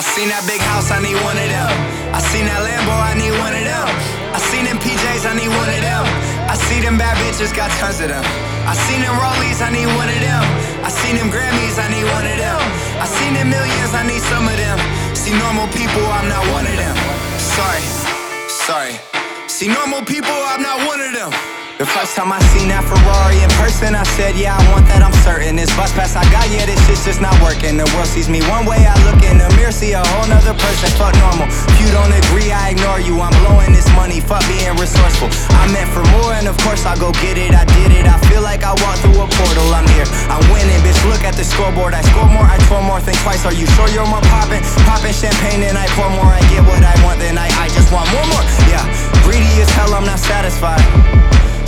seen that big house, I need one of them. I seen that Lambo, I need one of them. I seen them PJs, I need one of them. I see them bad bitches, got tons of them. I seen them Rollies, I need one of them. I seen them Grammys, I need one of them. I seen them millions, I need some of them. See normal people, I'm not one of them. Sorry. See normal people, I'm not one of them. The first time I seen that Ferrari in person, I said, yeah, I want that, I'm certain. This bus pass I got, yeah, this shit's just not working. The world sees me one way, I look in the mirror, see a whole nother person. Fuck normal. If you don't agree, I ignore you. I'm blowing this money, fuck being resourceful. I meant for more, and of course I'll go get it. I did it, I feel like I walked through a portal. I'm here, I'm winning, bitch, look at the scoreboard. I score more, I twirl more, think twice. Are you sure you're more poppin'? Poppin' champagne, and I pour more. I get what I want, then I just want more. Yeah, greedy as hell, I'm not satisfied.